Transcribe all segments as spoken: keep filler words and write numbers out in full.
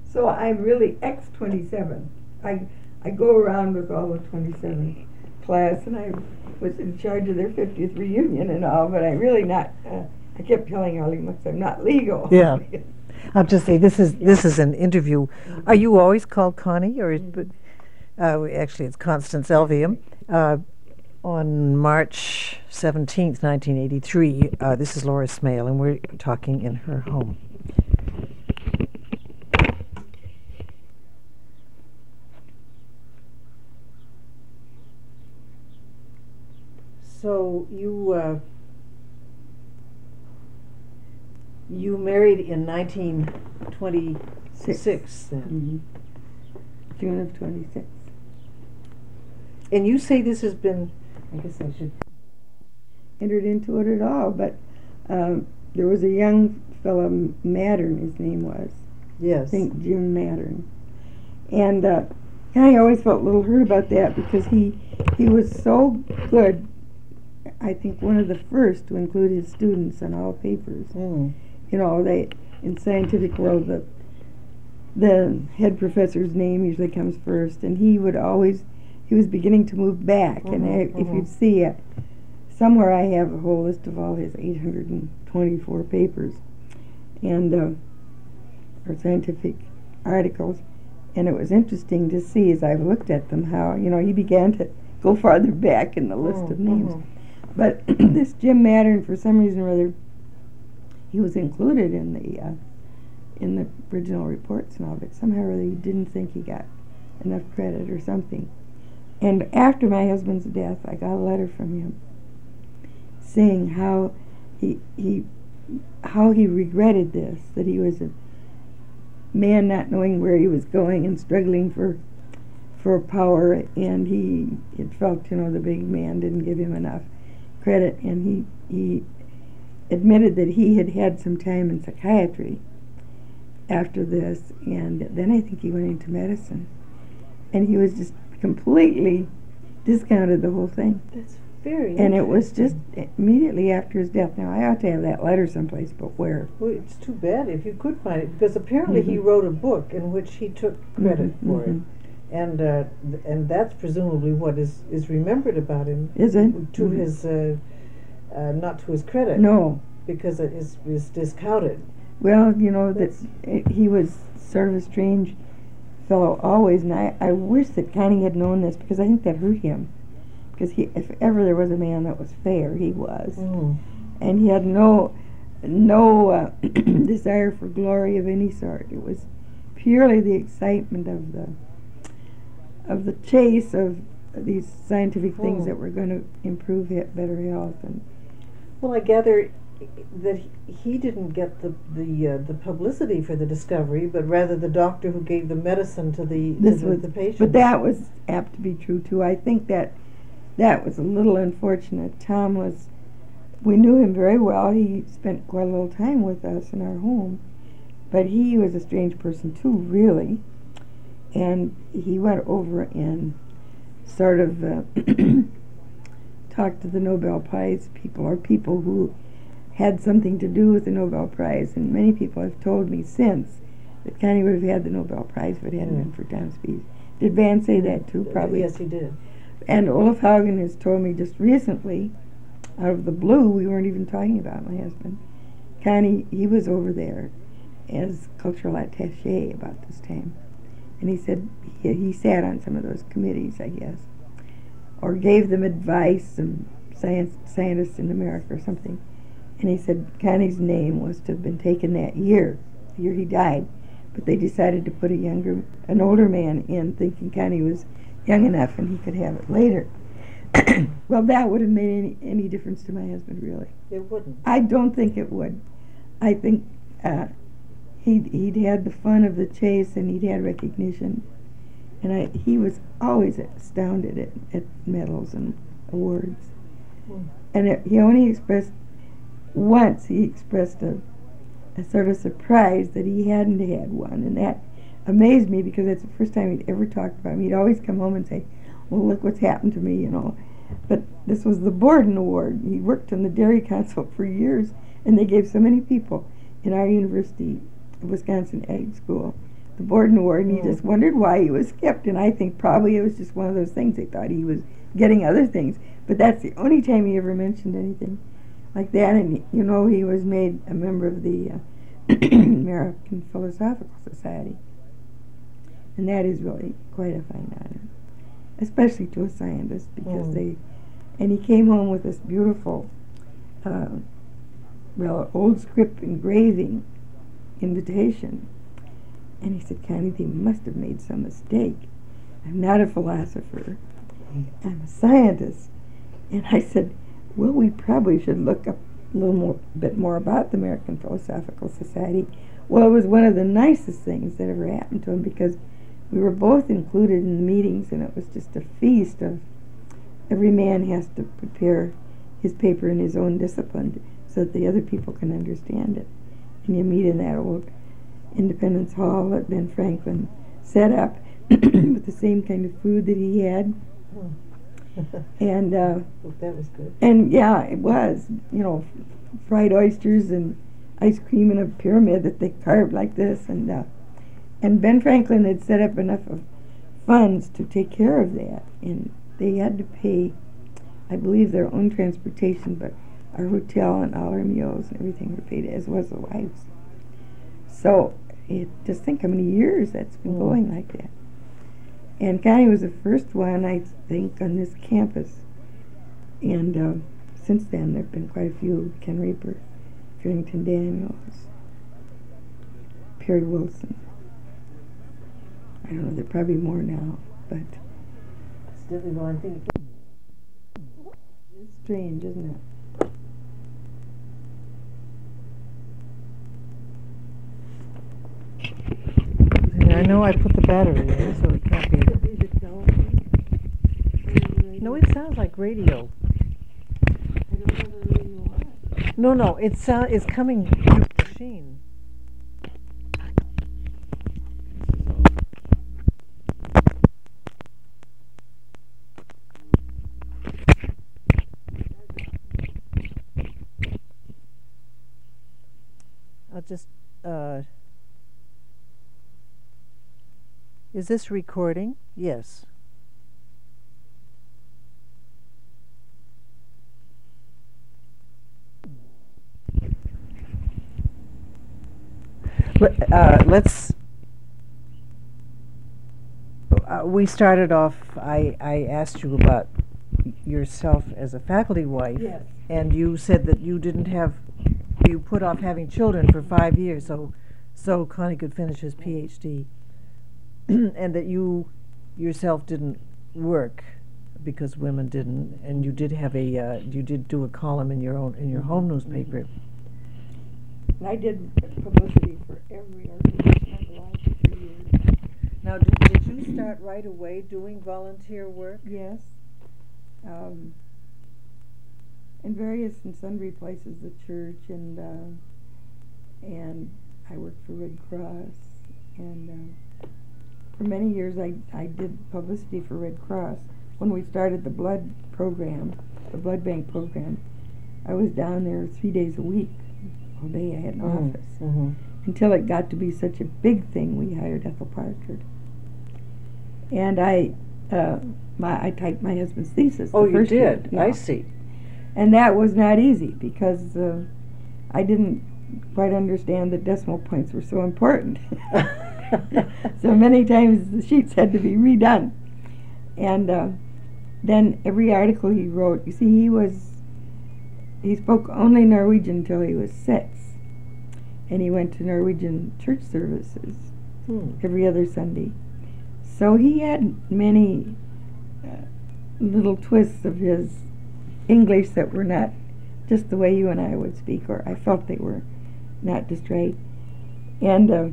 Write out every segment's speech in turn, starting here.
So I'm really ex twenty-seven. I I go around with all the twenty-seven class, and I was in charge of their fiftieth reunion and all, but I really not. Uh, I kept telling Arlie Mux I'm not legal. Yeah. I'll just say this is this is an interview. Are you always called Connie, or is, uh, actually it's Constance Elvium? Uh, on March seventeenth, nineteen eighty-three, uh, this is Laura Smale, and we're talking in her home. So you uh, you married in nineteen twenty-six then. Mm-hmm. June of twenty-six. And you say this has been, I guess I should entered into it at all, but um, there was a young fellow, Mattern, his name was. Yes. I think Jim Mattern. And uh, I always felt a little hurt about that because he he was so good. I think one of the first to include his students in all papers. Mm. You know, they in scientific world the the head professor's name usually comes first, and he would always he was beginning to move back. Mm-hmm, and I, mm-hmm. if you'd see it, somewhere I have a whole list of all his eight hundred twenty-four papers, and uh, or scientific articles, and it was interesting to see as I've looked at them how you know he began to go farther back in the list Mm-hmm. of names. But this Jim Mattern, for some reason or other, he was included in the uh, in the original reports and all, but somehow or other he didn't think he got enough credit or something. And after my husband's death, I got a letter from him saying how he he how he regretted this, that he was a man not knowing where he was going and struggling for for power, and he had felt, you know, the big man didn't give him enough credit, and he he admitted that he had had some time in psychiatry after this, and then I think he went into medicine, and he was just completely discounted the whole thing. That's very And it was just immediately after his death. Now I ought to have that letter someplace, but where? Well, it's too bad if you could find it, because apparently Mm-hmm. he wrote a book in which he took credit Mm-hmm, for mm-hmm. it. And uh, th- and that's presumably what is, is remembered about him. Is it? To Mhm. his, uh, uh, not to his credit. No. Because it is, is discounted. Well, you know, that uh, he was sort of a strange fellow always, and I, I wish that Connie had known this, because I think that hurt him. Because he, if ever there was a man that was fair, he was. Mm. And he had no no uh, desire for glory of any sort. It was purely the excitement of the of the chase of these scientific things Mm. that were going to improve he- better health. And Well, I gather that he, he didn't get the the uh, the publicity for the discovery, but rather the doctor who gave the medicine to the to this the, was, the patient. but that was apt to be true too. I think that that was a little unfortunate. Tom was, we knew him very well. He spent quite a little time with us in our home, but he was a strange person too, really. And he went over and sort of uh, talked to the Nobel Prize people, or people who had something to do with the Nobel Prize. And many people have told me since that Connie would have had the Nobel Prize if it hadn't Mm. been for Tom Spies. Did Van say that too? Probably. Yes, he did. And Olaf Haugen has told me just recently, out of the blue, we weren't even talking about my husband, Connie, he was over there as cultural attaché about this time. And he said he, he sat on some of those committees, I guess, or gave them advice, some science scientists in America or something. And he said Connie's name was to have been taken that year, the year he died, but they decided to put a younger, an older man in, thinking Connie was young enough and he could have it later. Well, that would have made any, any difference to my husband, really. It wouldn't. I don't think it would. I think uh, he'd, he'd had the fun of the chase, and he'd had recognition. And I, he was always astounded at, at medals and awards. Mm. And it, he only expressed, once he expressed a, a sort of surprise that he hadn't had one. And that amazed me, because that's the first time he'd ever talked about me. He'd always come home and say, well, look what's happened to me, you know. But this was the Borden Award. He worked in the Dairy Council for years, and they gave so many people in our university, Wisconsin Ag School, the Borden Award, and he Mm. just wondered why he was skipped. And I think probably it was just one of those things. They thought he was getting other things, but that's the only time he ever mentioned anything like that. And you know, he was made a member of the uh, American Philosophical Society, and that is really quite a fine honor, especially to a scientist, because Mm. they. And he came home with this beautiful, uh, well, old script engraving invitation. And he said, Connie, they must have made some mistake. I'm not a philosopher. I'm a scientist. And I said, well, we probably should look up a little more, bit more about the American Philosophical Society. Well, it was one of the nicest things that ever happened to him, because we were both included in the meetings, and it was just a feast of every man has to prepare his paper in his own discipline so that the other people can understand it. And you meet in that old Independence Hall that Ben Franklin set up with the same kind of food that he had. and uh, That was good. and yeah, it was, you know, fried oysters and ice cream in a pyramid that they carved like this. And uh, and Ben Franklin had set up enough of funds to take care of that. And they had to pay, I believe, their own transportation, but our hotel and all our meals and everything were paid, as was the wives. So it, just think how many years that's been Mm. going like that. And Connie was the first one, I think, on this campus. And uh, since then, there have been quite a few: Ken Reaper, Farrington Daniels, Perry Wilson. I don't know, there are probably more now, but It's definitely, I think. it's strange, isn't it? I know I put the battery in, so it can't be. No, it sounds like radio. No, no, it sound it's coming through the machine. I'll just. Uh, is this recording? Yes. Let, uh, let's. Uh, we started off. I I asked you about yourself as a faculty wife, Yes. and you said that you didn't have. You put off having children for five years, so so Connie could finish his PhD, and that you yourself didn't work because women didn't, and you did have a uh, you did do a column in your own in your home newspaper. And I did publicity for every organization I belonged to for years. Now, did, did you start right away doing volunteer work? Yes. Um, in various and sundry places, the church, and uh, and I worked for Red Cross, and uh, for many years I, I did publicity for Red Cross. When we started the blood program, the blood bank program, I was down there three days a week. All day I had an Mm, office. mm-hmm. Until it got to be such a big thing, we hired Ethel Parker. And I, uh, my, I typed my husband's thesis. Oh, the you first year. did. Yeah. I see. And that was not easy, because uh, I didn't quite understand that decimal points were so important. So many times the sheets had to be redone. And uh, then every article he wrote, you see, he was, he spoke only Norwegian until he was six. And he went to Norwegian church services Hmm. every other Sunday. So he had many uh, little twists of his English that were not just the way you and I would speak, or I felt they were not just right. And uh,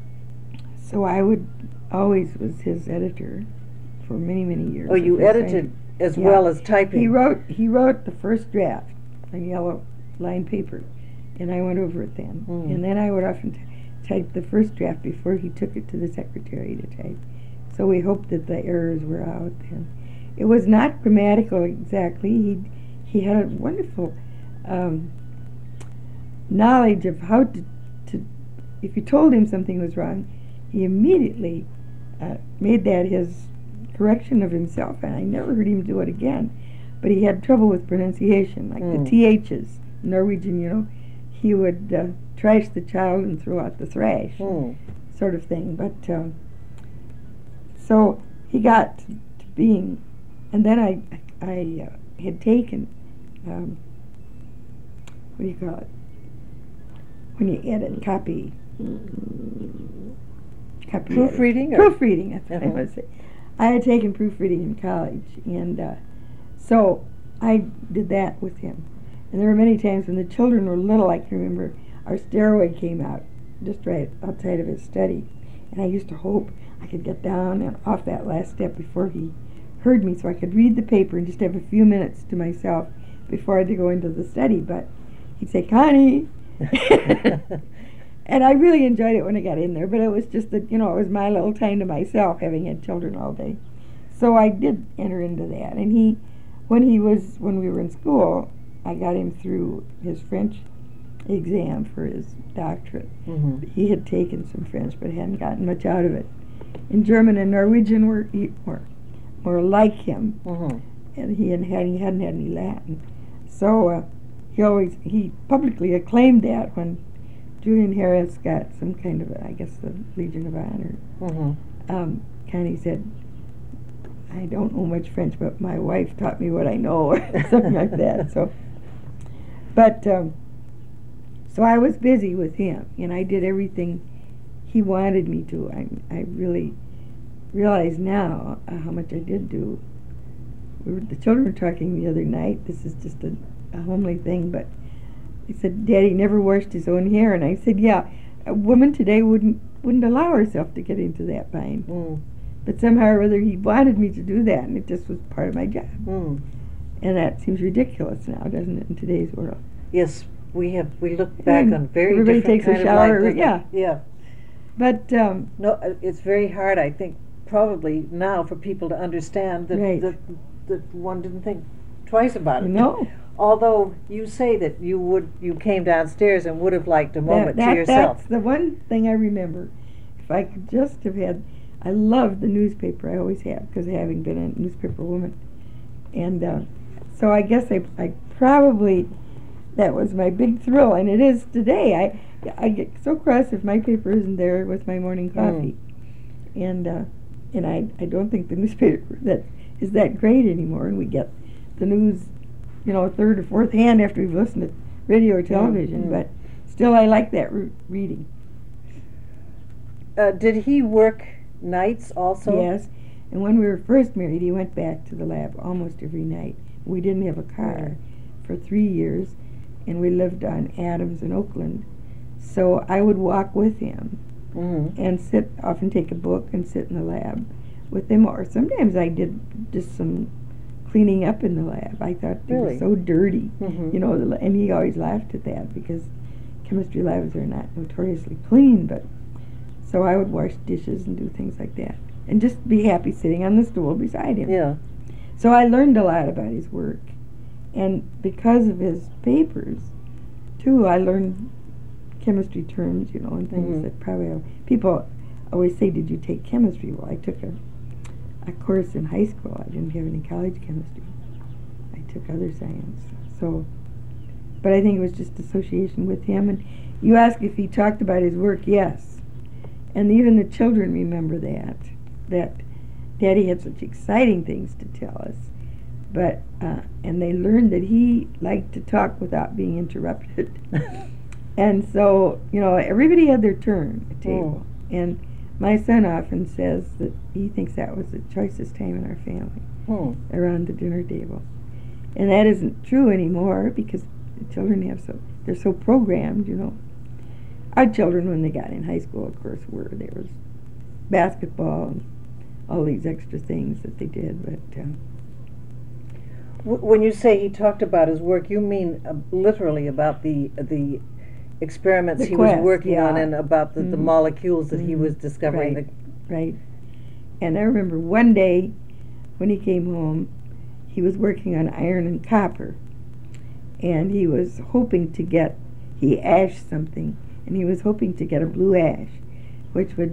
so I would always was his editor for many, many years. Oh, you of his edited writing. as Yeah. well as typing. He wrote he wrote the first draft on yellow line paper, and I went over it then. Mm. And then I would often t- type the first draft before he took it to the secretary to type. So we hoped that the errors were out then. It was not grammatical exactly. He he had a wonderful um, knowledge of how to, to, if you told him something was wrong, he immediately uh, made that his correction of himself, and I never heard him do it again. But he had trouble with pronunciation, like Mm. the T H's, Norwegian, you know. He would uh, trash the child and throw out the thrash, Mm. sort of thing. But um, so he got to being, and then I, I uh, had taken, um, what do you call it? When you edit, copy, copy Proofreading? edit. Or? Proofreading, that's what I Uh-huh. was saying. I had taken proofreading in college, and uh, so I did that with him. And there were many times when the children were little, I can remember, our stairway came out just right outside of his study. And I used to hope I could get down and off that last step before he heard me so I could read the paper and just have a few minutes to myself before I had to go into the study. But he'd say, Connie! And I really enjoyed it when I got in there, but it was just that, you know, it was my little time to myself, having had children all day. So I did enter into that. And he, when he was, when we were in school, I got him through his French exam for his doctorate. Mm-hmm. He had taken some French, but hadn't gotten much out of it. And German and Norwegian were more, more like him, Mm-hmm. and he hadn't had, he hadn't had any Latin. So uh, he always, he publicly acclaimed that when Julian Harris got some kind of, a, I guess, the Legion of Honor. Mm-hmm. Um, kind of said, I don't know much French, but my wife taught me what I know, or something like that. So, but um, so I was busy with him, and I did everything he wanted me to. I I really realize now uh, how much I did do. We were, the children were talking the other night. This is just a, a homely thing, but he said, Daddy never washed his own hair, and I said, yeah, a woman today wouldn't wouldn't allow herself to get into that bind. Mm. But somehow or other he wanted me to do that, and it just was part of my job. Mm. And that seems ridiculous now, doesn't it, in today's world? Yes, we have. We look back Mm. on very Everybody different takes a kind of shower, life, doesn't it? yeah. Yeah. But, um, No, uh, it's very hard, I think, probably now for people to understand that Right. that, that one didn't think twice about it. no. Although you say that you would, you came downstairs and would have liked a moment that, that, to yourself. That's the one thing I remember. If I could just have had, I loved the newspaper, I always have, because having been a newspaper woman. And uh, so I guess I, I probably, that was my big thrill, and it is today. I, I get so cross if my paper isn't there with my morning coffee. Mm. And uh, and I, I don't think the newspaper that is that great anymore, and we get the news, you know, third or fourth hand after we've listened to radio or television, mm. but still I like that re- reading. Uh, did he work nights also? Yes, and when we were first married, he went back to the lab almost every night. We didn't have a car mm. for three years, and we lived on Adams and Oakland, so I would walk with him mm-hmm. and sit, often take a book and sit in the lab with him, or sometimes I did just some cleaning up in the lab. I thought they really? were so dirty, mm-hmm. you know, the, and he always laughed at that because chemistry labs are not notoriously clean, but so I would wash dishes and do things like that and just be happy sitting on the stool beside him. Yeah. So I learned a lot about his work, and because of his papers too, I learned chemistry terms, you know, and things mm-hmm. that probably people always say, did you take chemistry? Well, I took a a course in high school. I didn't have any college chemistry. I took other science. So, but I think it was just association with him. And you ask if he talked about his work, yes. And even the children remember that, that Daddy had such exciting things to tell us. But, uh, and they learned that he liked to talk without being interrupted. And so, you know, everybody had their turn at table. Mm. And my son often says that he thinks that was the choicest time in our family, mm. around the dinner table. And that isn't true anymore because the children have so, they're so programmed, you know. Our children, when they got in high school, of course, were, there was basketball and all these extra things that they did, but... Uh, w- when you say he talked about his work, you mean uh, literally about the uh, the experiments The he quest, was working yeah. on and about the, Mhm. the molecules that Mhm. he was discovering. Right. The Right. And I remember one day when he came home, he was working on iron and copper. And he was hoping to get, he ashed something, and he was hoping to get a blue ash, which would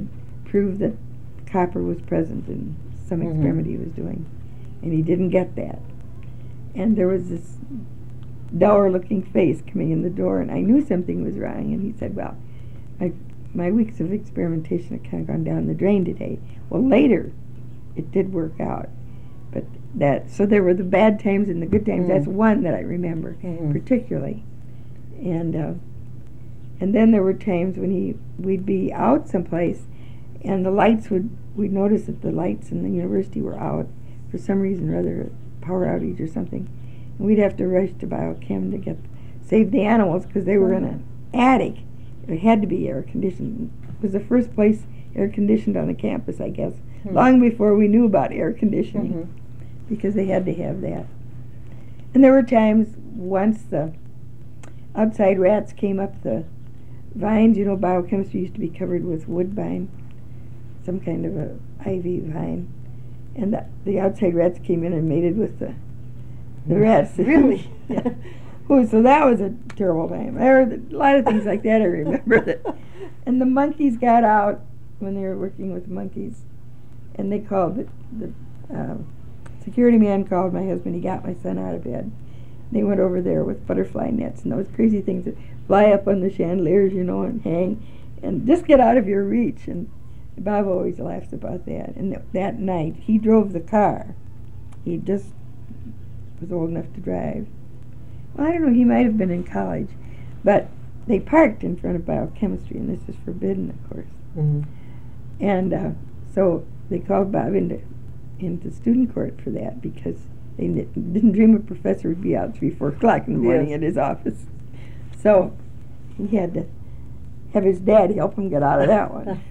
prove that copper was present in some Mhm. experiment he was doing, and he didn't get that. And there was this dour-looking face coming in the door, and I knew something was wrong. And he said, "Well, my my weeks of experimentation had kind of gone down the drain today." Well, later, it did work out, but that so there were the bad times and the good times. Mm. That's one that I remember Mhm. particularly, and uh, and then there were times when he we'd be out someplace, and the lights would we'd notice that the lights in the university were out for some reason or other, power outage or something, and we'd have to rush to biochem to get save the animals because they were in an attic. It had to be air conditioned. It was the first place air conditioned on the campus, I guess, Hmm. long before we knew about air conditioning, Mhm. because they had to have that. And there were times once the outside rats came up the vines. You know, biochemistry used to be covered with woodbine, some kind of a ivy vine, and the, the outside rats came in and mated with the the rats. Really? Yeah. Oh, so that was a terrible time. There were a lot of things like that I remember. That, and the monkeys got out when they were working with monkeys, and they called the, the uh, security man called my husband. He got my son out of bed. They went over there with butterfly nets and those crazy things that fly up on the chandeliers, you know, and hang, and just get out of your reach. And Bob always laughs about that. And th- that night, he drove the car. He just was old enough to drive. Well, I don't know, he might have been in college, but they parked in front of biochemistry, and this is forbidden, of course. Mhm. And uh, so they called Bob into into student court for that, because they n- didn't dream a professor would be out three, four o'clock in the morning Yes. at his office. So he had to have his dad help him get out of that one.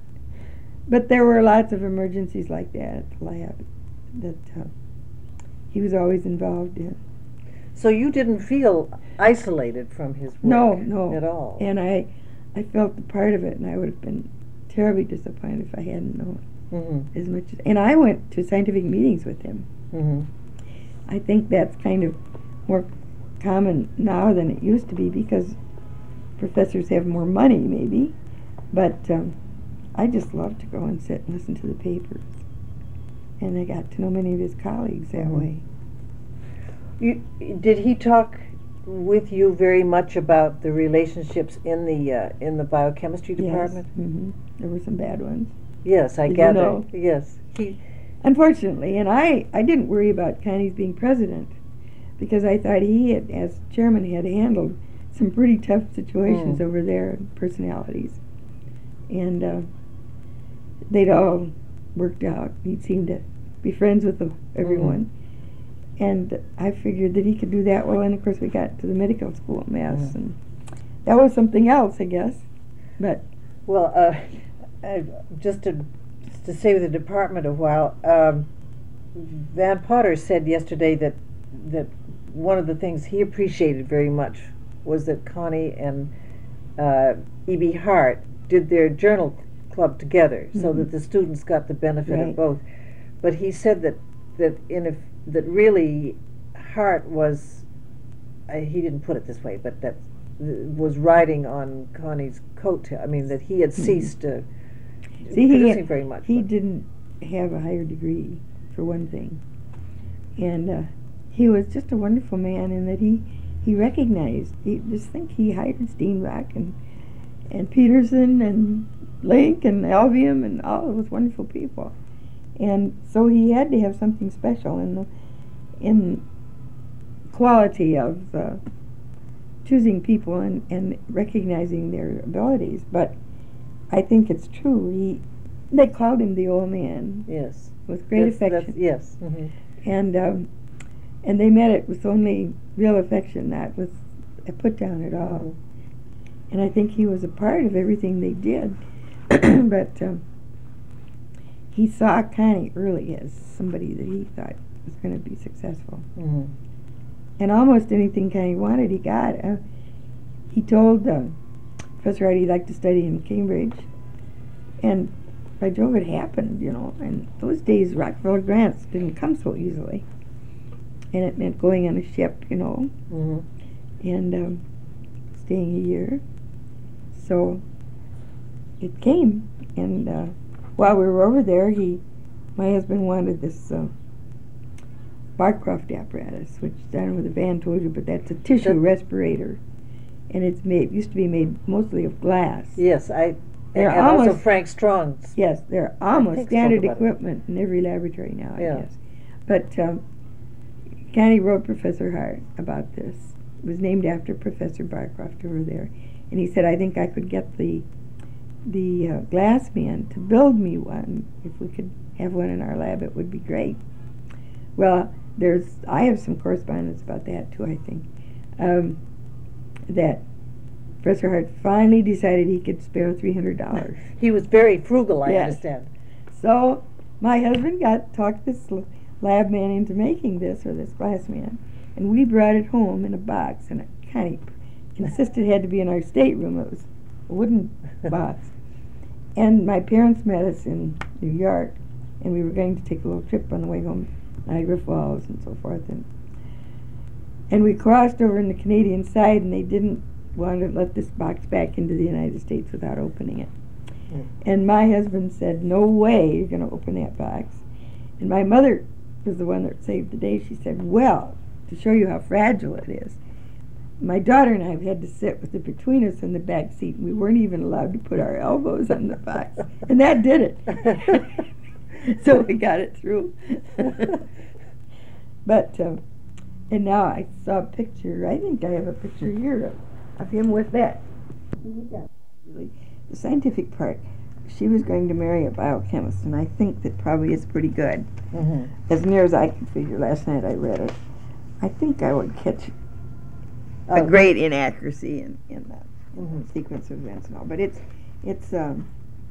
But there were lots of emergencies like that at the lab that uh, he was always involved in. So you didn't feel isolated from his work No, no. at all. And I, I felt a part of it, and I would have been terribly disappointed if I hadn't known Mhm. as much as. And I went to scientific meetings with him. Mhm. I think that's kind of more common now than it used to be, because professors have more money, maybe. But um, I just loved to go and sit and listen to the papers. And I got to know many of his colleagues that Mhm. way. You, did he talk with you very much about the relationships in the uh, in the biochemistry department? Yes. hmm There were some bad ones. Yes, I Did you gather. know? Yes, he. Unfortunately, and I, I didn't worry about Connie's being president, because I thought he had, as chairman, had handled some pretty tough situations Mm. over there, personalities. And uh, they'd all worked out. He seemed to be friends with the, everyone. And I figured that he could do that well, and of course we got to the medical school at Mass, Mm. and that was something else, I guess. But Well, uh, uh, just to just to stay with the department a while, um, Van Potter said yesterday that that one of the things he appreciated very much was that Connie and uh, E B. Hart did their journal club together, so Mhm. that the students got the benefit Right. of both. But he said that that in a, that really Hart was, uh, he didn't put it this way, but that th- was riding on Connie's coattail. I mean, that he had Mhm. ceased to See, he- producing very much. he but- didn't have a higher degree, for one thing. And uh, he was just a wonderful man in that he, he recognized, he, just think he hired Steenbach and, and Peterson and Link and Alvium and all those wonderful people. And so he had to have something special in the in quality of uh, choosing people and, and recognizing their abilities. But I think it's true. He they called him the old man Yes. with great That's- that's- affection, yes. hmm and um, and they met it with only real affection, not with a put down at all. Mhm. And I think he was a part of everything they did. But um, he saw Connie early as somebody that he thought was going to be successful. hmm And almost anything Connie wanted, he got. Uh, he told uh, Professor Hart he'd like to study in Cambridge. And by Jove, it happened, you know. And those days, Rockefeller grants didn't come so easily. And it meant going on a ship, you know, hmm and um, staying a year. So it came, and uh, while we were over there, he, my husband wanted this uh, Barcroft apparatus, which I don't know if the van told you, but that's a tissue That- respirator, and it's made used to be made mostly of glass. Yes, I, They're and also almost- Frank Strong's. Yes, they're almost think standard spoke about it. equipment in every laboratory now, I Yeah. guess. But um, Connie wrote Professor Hart about this. It was named after Professor Barcroft over there, and he said, "I think I could get the the uh, glass man to build me one. If we could have one in our lab, it would be great." Well, there's I have some correspondence about that too. I think um, that Professor Hart finally decided he could spare three hundred dollars. He was very frugal, I Yes. understand. So my husband got talked this l- lab man into making this, or this glass man, and we brought it home in a box, and it kind of insisted it had to be in our stateroom. It was a wooden box. And my parents met us in New York, and we were going to take a little trip on the way home, Niagara Falls and so forth. And and we crossed over in the Canadian side, and they didn't want to let this box back into the United States without opening it. Mm. And my husband said, "No way you're going to open that box." And my mother was the one that saved the day. She said, "Well, to show you how fragile it is, my daughter and I have had to sit with it between us in the back seat. We weren't even allowed to put our elbows on the box." And that did it. So we got it through. But, um, and now I saw a picture, I think I have a picture here of, of him with that. Really, the scientific part, she was going to marry a biochemist, and I think that probably is pretty good. Mhm. As near as I can figure, last night I read it. I think I would catch a Oh. great inaccuracy in, in the Mhm. sequence of events and all. But it's, it's, um,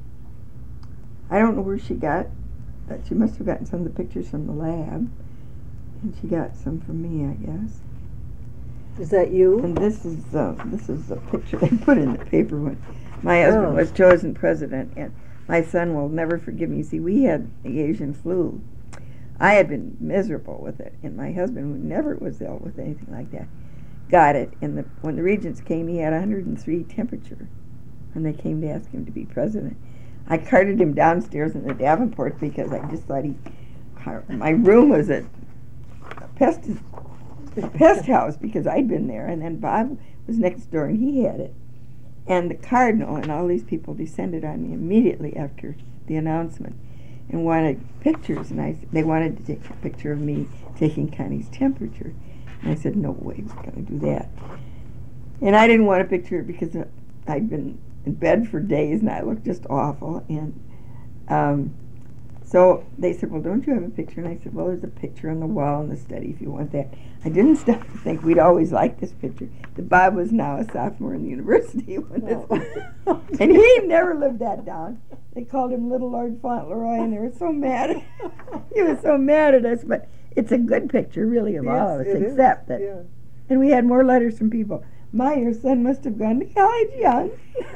I don't know where she got, but she must have gotten some of the pictures from the lab, and she got some from me, I guess. Is that you? And this is, uh, this is a picture they put in the paper when my husband Oh. was chosen president, and my son will never forgive me. See, we had the Asian flu. I had been miserable with it, and my husband, who never was ill with anything like that, got it. And the, when the regents came, he had one hundred three temperature when they came to ask him to be president. I carted him downstairs in the Davenport because I just thought he, my room was a, a pest, a pest house because I'd been there, and then Bob was next door and he had it. And the cardinal and all these people descended on me immediately after the announcement and wanted pictures, and I, they wanted to take a picture of me taking Connie's temperature. And I said, "No way we're going to do that." And I didn't want a picture because uh, I'd been in bed for days and I looked just awful. And um, so they said, "Well, don't you have a picture?" And I said, "Well, there's a picture on the wall in the study if you want that." I didn't stop to think we'd always liked this picture. That Bob was now a sophomore in the university when this Oh. picture. And he never lived that down. They called him Little Lord Fauntleroy, and they were so mad. He was so mad at us, but it's a good picture, really, of all of us, Yes, it is. except that. Yeah. And we had more letters from people. "My, your son must have gone to college young."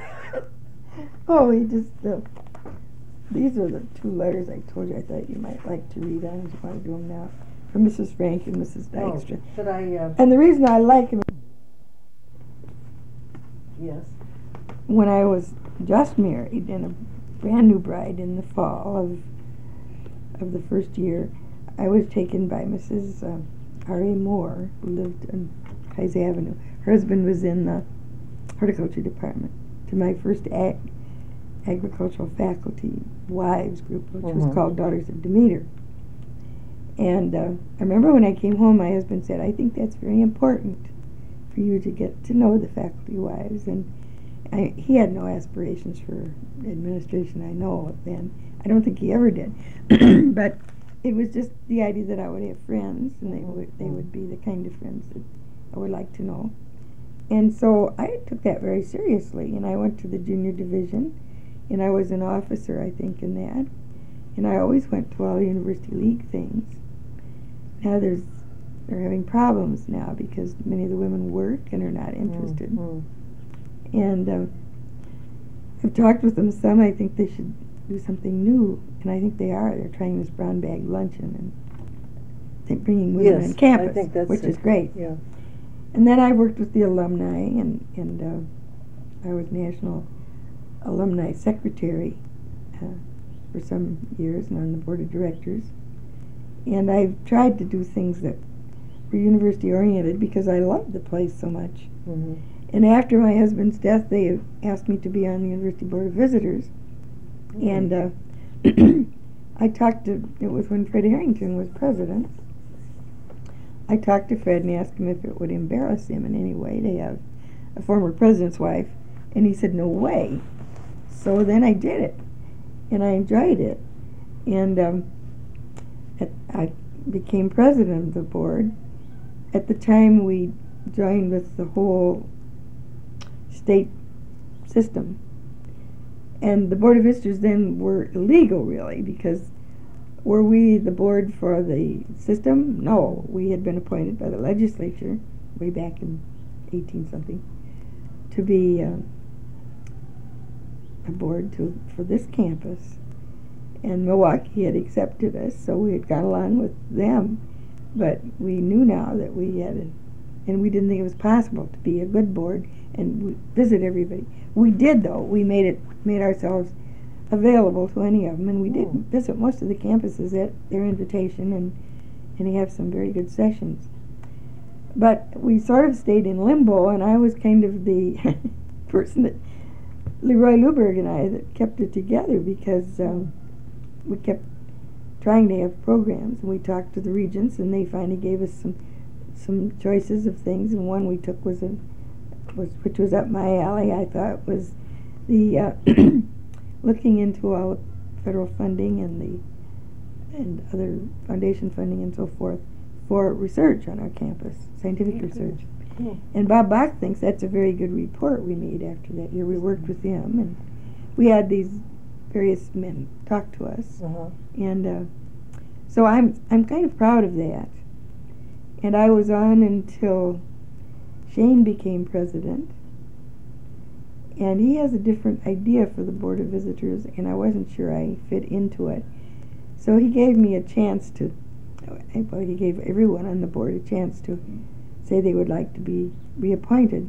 Oh, he just. Uh, these are the two letters I told you I thought you might like to read. I don't know if you want to do them now. From Missus Frank and Missus Oh, Dykstra. should I, uh, And the reason I like him, yes. when I was just married and a brand new bride in the fall of of the first year, I was taken by Missus Uh, R A Moore, who lived on Kaiser Avenue. Her husband was in the horticulture department, to my first ag- agricultural faculty wives group, which was Mhm. called Daughters of Demeter. And uh, I remember when I came home, my husband said, "I think that's very important for you to get to know the faculty wives." And I, he had no aspirations for administration, I know, then. I don't think he ever did. But it was just the idea that I would have friends, and they would they would be the kind of friends that I would like to know. And so I took that very seriously, and I went to the junior division, and I was an officer, I think, in that. And I always went to all the University League things. Now there's they're having problems now because many of the women work and are not interested. Mm, And um, I've talked with them some. I think they should do something new, and I think they are. They're trying this brown bag luncheon and they're bringing women Yes, on I campus, think that's which it. is great. Yeah. And then I worked with the alumni, and and uh, I was national alumni secretary uh, for some years and on the board of directors. And I've tried to do things that were university oriented because I loved the place so much. Mm-hmm. And after my husband's death, they asked me to be on the University Board of Visitors. Mm-hmm. And uh, I talked to, it was when Fred Harrington was president. I talked to Fred and asked him if it would embarrass him in any way to have a former president's wife. And he said, no way. So then I did it. And I enjoyed it. And um, at, I became president of the board. At the time, we joined with the whole state system. And the Board of Visitors then were illegal, really, because were we the board for the system? No, we had been appointed by the legislature way back in eighteen something to be uh, a board to for this campus. And Milwaukee had accepted us, so we had got along with them. But we knew now that we had, a, and we didn't think it was possible to be a good board and we visit everybody. We did, though. We made it, made ourselves available to any of them, and we did Mm. visit most of the campuses at their invitation, and and have some very good sessions. But we sort of stayed in limbo, and I was kind of the person that Leroy Luberg and I that kept it together because um, we kept trying to have programs, and we talked to the regents, and they finally gave us some some choices of things, and one we took was a was which was up my alley. I thought was the uh, looking into all the federal funding and the and other foundation funding and so forth for research on our campus, scientific Okay. research. Cool. And Bob Bach thinks that's a very good report we made after that year. We worked with him, and we had these various men talk to us. Uh-huh. And uh, so I'm I'm kind of proud of that. And I was on until Shane became president. And he has a different idea for the Board of Visitors, and I wasn't sure I fit into it. So he gave me a chance to, well, he gave everyone on the board a chance to say they would like to be reappointed.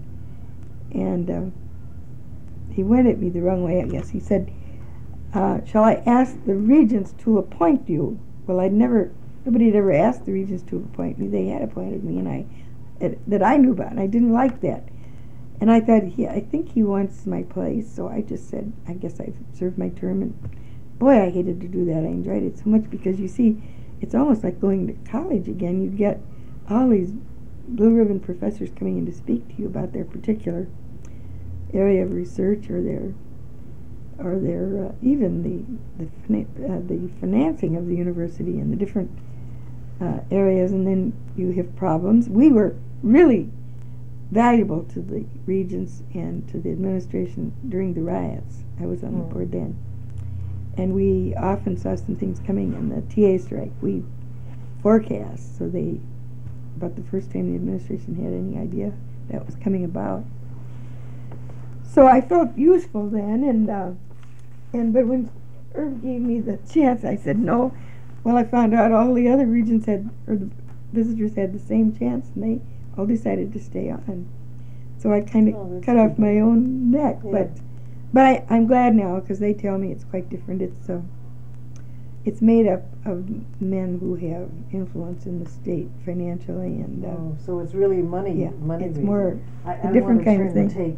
And uh, he went at me the wrong way, I guess. He said, uh, shall I ask the regents to appoint you? Well, I'd never, nobody had ever asked the regents to appoint me. They had appointed me, and I, it, that I knew about, and I didn't like that. And I thought, he, I think he wants my place, so I just said, I guess I've served my term. And boy, I hated to do that. I enjoyed it so much because, you see, it's almost like going to college again. You get all these blue ribbon professors coming in to speak to you about their particular area of research, or their, or their uh, even the the, fina- uh, the financing of the university and the different uh, areas. And then you have problems. We were really valuable to the regents and to the administration during the riots. I was on Mm. the board then. And we often saw some things coming in the T A strike. We forecast, so they, about the first time the administration had any idea that was coming about. So I felt useful then, and uh, and but when Irv gave me the chance, I said no. Well, I found out all the other regents had, or the visitors had the same chance, and they all decided to stay on. So I kind of Oh, that's cut off good. my own neck, Yeah. but but I, I'm glad now because they tell me it's quite different. It's uh, it's made up of men who have influence in the state financially, and uh, Oh, so it's really money, yeah, money. it's reason. more I, a I different wanna kind of turn the thing. tape.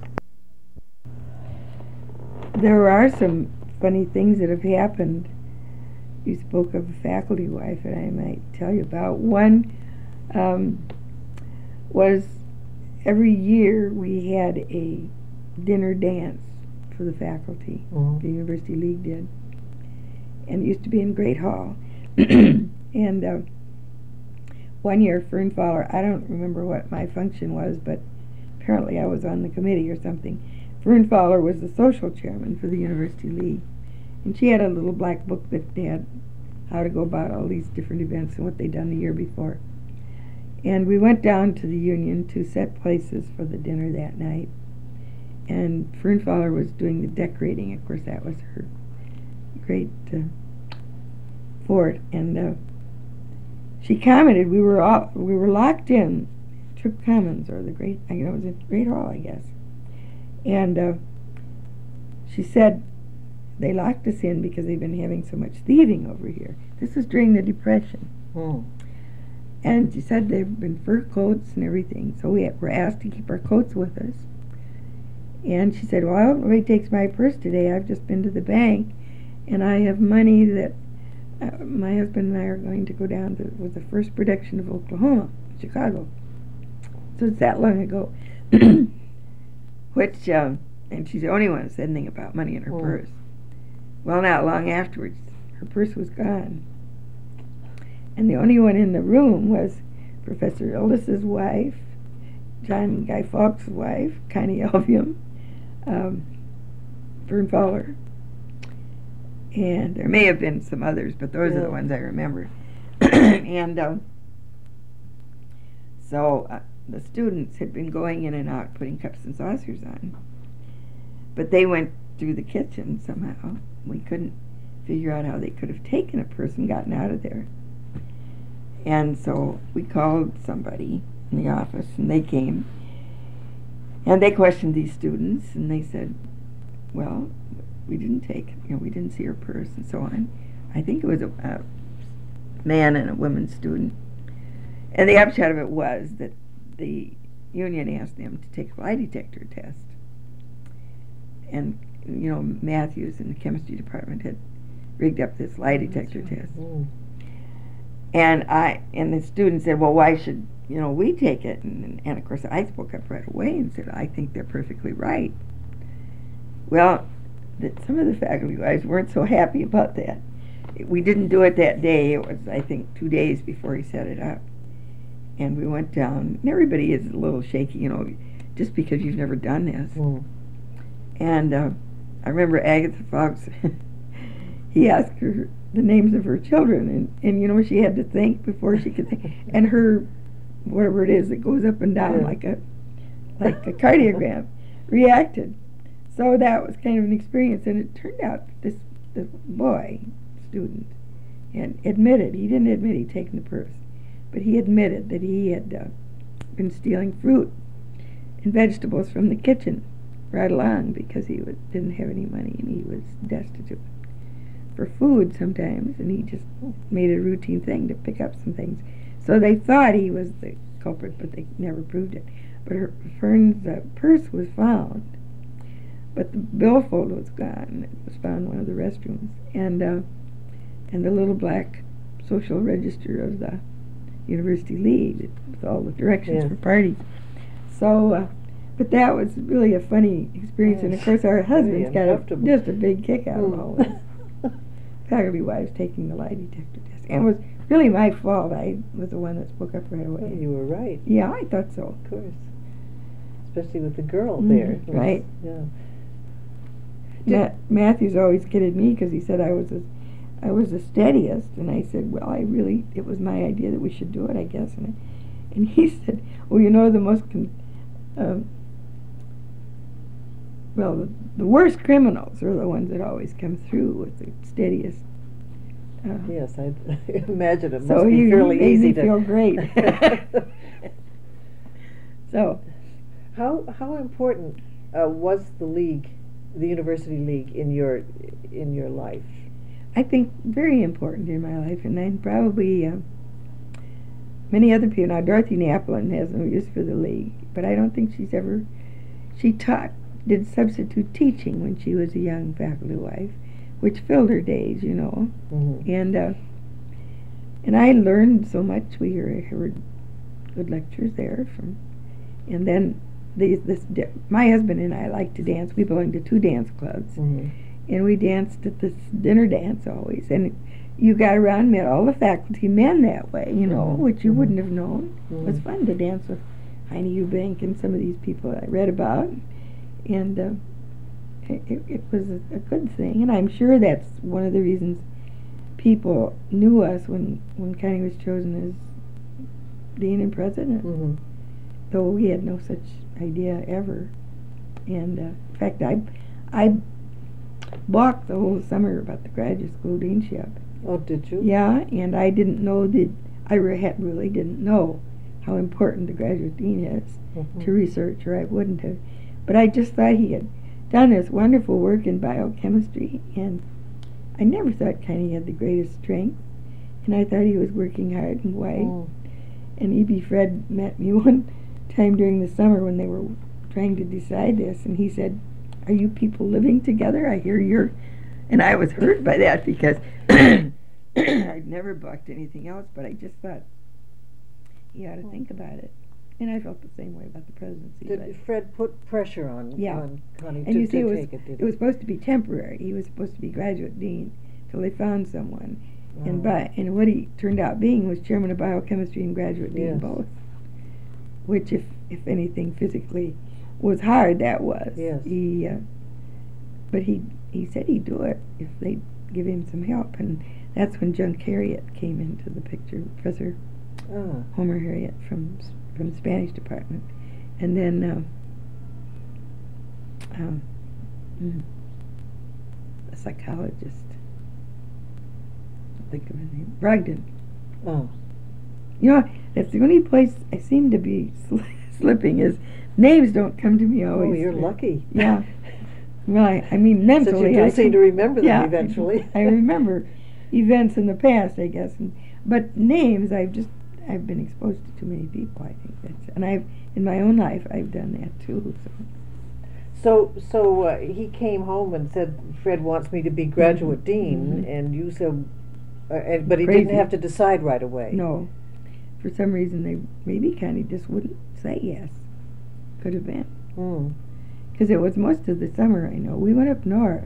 There are some funny things that have happened. You spoke of a faculty wife, and I might tell you about one. Um, was every year we had a dinner dance for the faculty. Mhm. The University League did, and it used to be in Great Hall. And uh, one year, Fern Fowler, I don't remember what my function was, but apparently I was on the committee or something. Fern Fowler was the social chairman for the University League, and she had a little black book that had how to go about all these different events and what they'd done the year before. And we went down to the Union to set places for the dinner that night. And Fern Fowler was doing the decorating. Of course, that was her great uh, fort. And uh, she commented, we were all we were locked in Tripp Commons, or the great, I know it was a Great Hall, I guess. And uh, she said they locked us in because they've been having so much thieving over here. This was during the Depression. Mm. And she said they've been fur coats and everything, so we were asked to keep our coats with us. And she said, well, nobody takes my purse today. I've just been to the bank, and I have money that uh, my husband and I are going to go down to with the first production of Oklahoma, Chicago. So it's that long ago. Which, um, and she's the only one who said anything about money in her Mm. purse. Well, not long afterwards, her purse was gone. And the only one in the room was Professor Ildis's wife, John Guy Fawkes' wife, Connie Elvium, um, Vern Fowler, and there may have been some others, but those Yeah. are the ones I remember. and um, so uh, the students had been going in and out putting cups and saucers on, but they went through the kitchen somehow. We couldn't figure out how they could have taken a purse and gotten out of there. And so we called somebody in the office, and they came, and they questioned these students, and they said, well, we didn't take, you know, we didn't see her purse, and so on. I think it was a, a man and a woman student. And the upshot of it was that the union asked them to take a lie detector test. And, you know, Matthews in the chemistry department had rigged up this lie detector test. Mm. And I and the student said, well, why should, you know, we take it? And, and of course I spoke up right away and said, I think they're perfectly right. Well, that some of the faculty guys weren't so happy about that. We didn't do it that day. It was, I think, two days before he set it up. And we went down, and everybody is a little shaky, you know, just because you've never done this. Mm. And uh, I remember Agatha Fox, he asked her the names of her children, and, and you know, she had to think before she could think. And her, whatever it is that goes up and down Yeah. like a like a cardiogram, reacted. So that was kind of an experience, and it turned out that this, this boy, student, had admitted, he didn't admit he'd taken the purse, but he admitted that he had uh, been stealing fruit and vegetables from the kitchen right along because he was, didn't have any money and he was destitute for food sometimes, and he just made it a routine thing to pick up some things. So they thought he was the culprit, but they never proved it. But her, Fern's uh, purse was found, but the billfold was gone. It was found in one of the restrooms, and uh, and the little black social register of the University League with all the directions Yes. for parties. So, uh, but that was really a funny experience, and of Yes. course our Very husbands got a, uncomfortable. just a big kick out of Mm. all this. Faculty wives taking the lie detector test, and it was really my fault. I was the one that spoke up right Well, away. you were right, Yeah, I thought so. of course. Especially with the girl Mhm, there. It was- right. Yeah. Ma- Matthews always kidded me because he said I was a, I was the steadiest, and I said, well, I really, it was my idea that we should do it, I guess. And I, and he said, well, you know, the most, con- um, well, the, the worst criminals are the ones that always come through with the steadiest. Uh, Yes, I imagine it So must be he, he fairly made easy me to feel great. So, How how important uh, was the league, the University League, in your in your life? I think very important in my life, and then probably uh, many other people. Now, Dorothy Napolitan has no use for the league, but I don't think she's ever. She taught, did substitute teaching when she was a young faculty wife, which filled her days, you know. Mm-hmm. And uh, and I learned so much. We heard, heard good lectures there from, and then the, this di- my husband and I like to dance. We belong to two dance clubs, Mm-hmm. and we danced at this dinner dance always. And you got around, met all the faculty men that way, you know, Mhm. which you Mhm. wouldn't have known. It was Mhm. fun to dance with Heine Eubank and some of these people I read about, and uh, it, it, it was a, a good thing. And I'm sure that's one of the reasons people knew us when when Connie was chosen as dean and president, Mm-hmm. though we had no such idea ever. And uh, in fact, I I balked the whole summer about the graduate school deanship. Oh, did you? Yeah, and I didn't know that I re- had really didn't know how important the graduate dean is Mhm. to research, or I wouldn't have. But I just thought he had done this wonderful work in biochemistry, and I never thought Connie had the greatest strength, and I thought he was working hard and white. Mm. And E B. Fred met me one time during the summer when they were trying to decide this, and he said, "Are you people living together? I hear you're..." And I was hurt by that because I'd never bucked anything else, but I just thought he ought to think about it. And I felt the same way about the presidency. Did but Fred put pressure on, Yeah. on Connie and to, you see, to it was, take it? Did it was supposed to be temporary. He was supposed to be graduate dean till they found someone. he? And Oh. by, and what he turned out being was chairman of biochemistry and graduate dean Yes. both. Which, if if anything physically was hard, that was. Yes. He, uh, but he he said he'd do it if they'd give him some help, and that's when Junk Harriet came into the picture, Professor Ah. Homer Harriet from s- from the Spanish department, and then um, um, mm, a psychologist. I'll think of his name, Brogdon. Oh. You know, that's the only place I seem to be sli- slipping is names don't come to me always. Oh, you're lucky. Yeah. Well, I, I mean, Since mentally, you do I seem can- to remember them yeah, eventually. I remember events in the past, I guess, and, but names, I've just I've been exposed to too many people. I think that's, and I've in my own life I've done that too. So So, so uh, he came home and said, "Fred wants me to be graduate dean," Mhm. and you said, uh, and, but he Crazy. didn't have to decide right away. no, for some reason they maybe kind of just wouldn't say yes. Could have been. Mm. Because it was most of the summer, I know. We went up north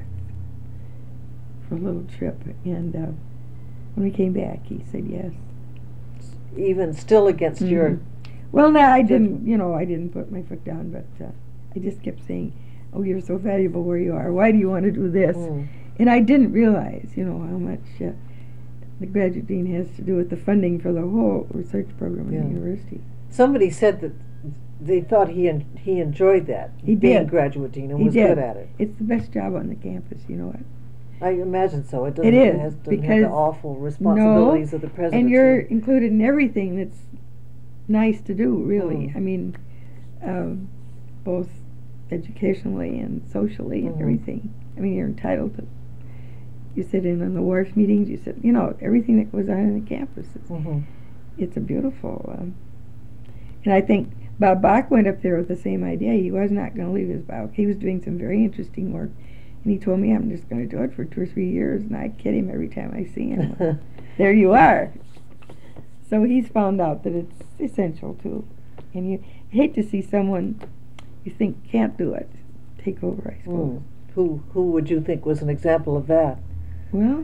for a little trip, and uh, when we came back, he said yes. Even still against your. Mhm. Well, no, I judgment. didn't, you know, I didn't put my foot down, but uh, I just kept saying, "Oh, you're so valuable where you are. Why do you want to do this?" Mm. And I didn't realize, you know, how much uh, the graduate dean has to do with the funding for the whole research program Yeah. at the university. Somebody said that they thought he en- he enjoyed that, He being did. graduate dean, and He was did. good at it. It's the best job on the campus, you know what? I imagine so. It doesn't It is, it has, doesn't have because- the awful responsibilities of the presidency. And you're included in everything that's nice to do, really. Mm. I mean, um, both educationally and socially and Mhm. everything. I mean, you're entitled to. You sit in on the wharf meetings. You sit, you know, everything that goes on in the campus. It's, Mhm. it's a beautiful. Um, and I think Bob Bach went up there with the same idea. He was not going to leave his bio. He was doing some very interesting work, and he told me, "I'm just going to do it for two or three years." And I kid him every time I see him. There you are. So he's found out that it's essential too, and you hate to see someone you think can't do it take over, I suppose. Mm. Who who would you think was an example of that? Well,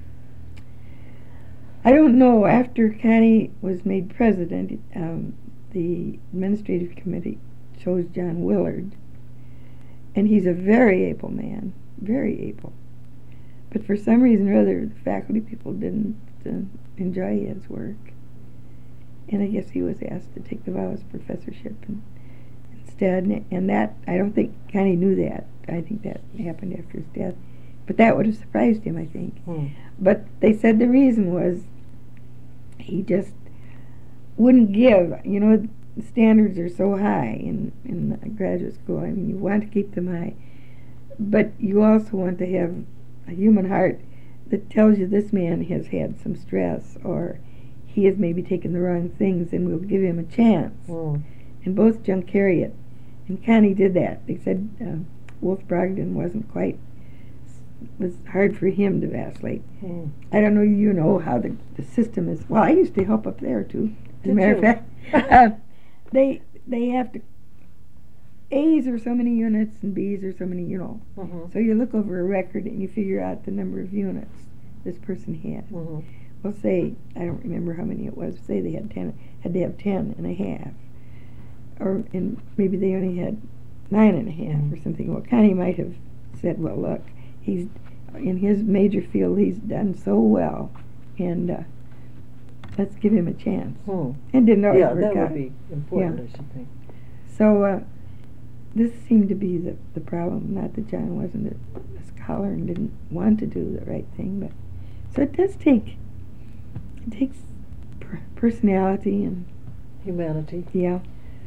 I don't know. After Connie was made president, um, the administrative committee chose John Willard, and he's a very able man, very able. But for some reason or other, the faculty people didn't uh, enjoy his work. And I guess he was asked to take the Wallace professorship in, instead. And, and that, I don't think Connie knew that. I think that happened after his death. But that would have surprised him, I think. Hmm. But they said the reason was he just wouldn't give. You know, the standards are so high in, in the graduate school. I mean, you want to keep them high. But you also want to have a human heart that tells you this man has had some stress, or he has maybe taken the wrong things, and we'll give him a chance. Mm. And both Junk Harriet and Connie did that. They said uh, Wolf Brogdon wasn't quite, was hard for him to vacillate. Mm. I don't know, you know how the, the system is. Well, I used to help up there too. As a Did matter you? of fact, uh, they they have to. A's are so many units and B's are so many, you know. Mhm. So you look over a record and you figure out the number of units this person had. Mhm. Well, say, I don't remember how many it was. Say they had ten, had to have ten and a half, or and maybe they only had nine and a half Mhm. or something. Well, Connie might have said, "Well, look, he's in his major field. He's done so well, and uh, let's give him a chance." Hmm. And didn't always Yeah, work that out. would be important, Yeah. I should think. So uh, this seemed to be the the problem. Not that John wasn't a, a scholar and didn't want to do the right thing, but so it does take. It takes per- personality and Humanity. yeah.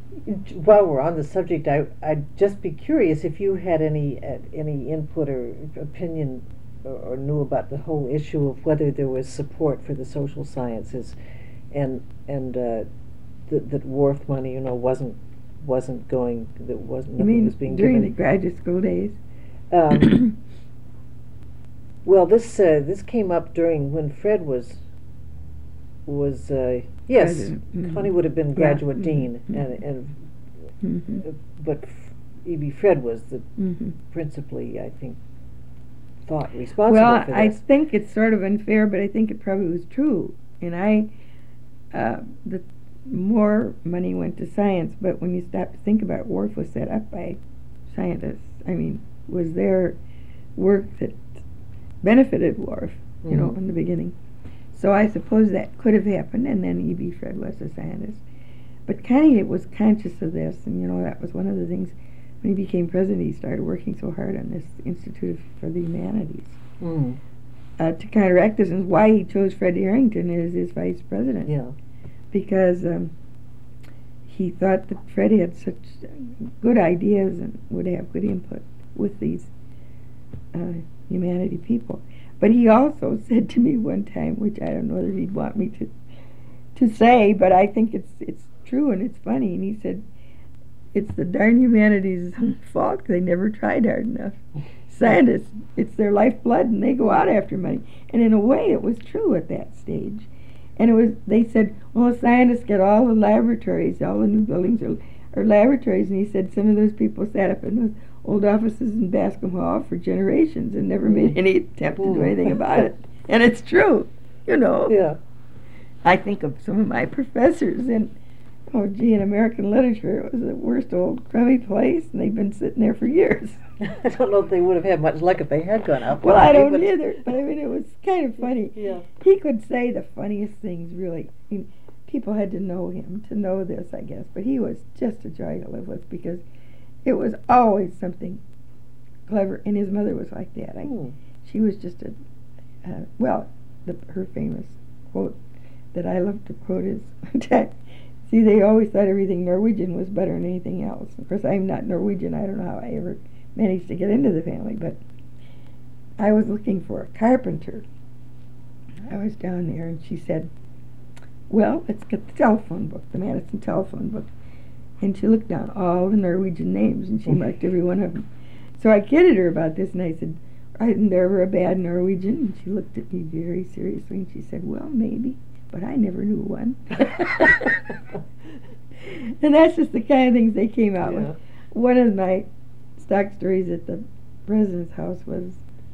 While we're on the subject, I, I'd just be curious if you had any uh, any input or opinion or, or knew about the whole issue of whether there was support for the social sciences, and and uh, that that Wharf money, you know, wasn't wasn't going, that wasn't You nothing mean was being during the given. graduate school days? Um, well, this uh, this came up during when Fred was was uh, yes, President. Mhm. Connie would have been Yeah. graduate Mhm. dean, Mhm. and and Mhm. uh, but E B. Fred was the Mhm. principally, I think, thought responsible Well, for I this. think it's sort of unfair, but I think it probably was true. And I, uh, the more money went to science, but when you stop to think about it, Wharf was set up by scientists. I mean, was their work that benefited Wharf, you know, Mhm. in the beginning. So I suppose that could have happened, and then E B. Fred was a scientist. But Connie was conscious of this, and you know, that was one of the things when he became president, he started working so hard on this Institute for the Humanities. Mm. Uh, to counteract this, and why he chose Fred Harrington as his vice president. Yeah. Because um, he thought that Fred had such good ideas and would have good input with these uh, humanity people. But he also said to me one time, which I don't know whether he'd want me to to say, but I think it's it's true and it's funny. And he said, "It's the darn humanities' fault. They never tried hard enough. Scientists, it's their lifeblood, and they go out after money." And in a way, it was true at that stage. And it was. They said, "Well, scientists get all the laboratories, all the new buildings are, are laboratories." And he said some of those people sat up in those old offices in Bascom Hall for generations and never made any attempt to do anything about it. And it's true, you know. Yeah. I think of some of my professors, and oh, gee, in American literature, it was the worst old crummy place, and they've been sitting there for years. I don't know if they would have had much luck if they had gone up. Well, I don't but either, but I mean, it was kind of funny. Yeah. He could say the funniest things, really. I mean, people had to know him to know this, I guess, but he was just a joy to live with because it was always something clever, and his mother was like that. I, Mm. She was just a, uh, well, the, her famous quote that I love to quote is, see, they always thought everything Norwegian was better than anything else. Of course, I'm not Norwegian. I don't know how I ever managed to get into the family, but I was looking for a carpenter. I was down there, and she said, "Well, let's get the telephone book, the Madison telephone book." And she looked down all the Norwegian names, and she marked every one of them. So I kidded her about this, and I said, "Isn't there ever a bad Norwegian?" And she looked at me very seriously, and she said, "Well, maybe, but I never knew one." And that's just the kind of things they came out Yeah. with. One of my stock stories at the president's house was,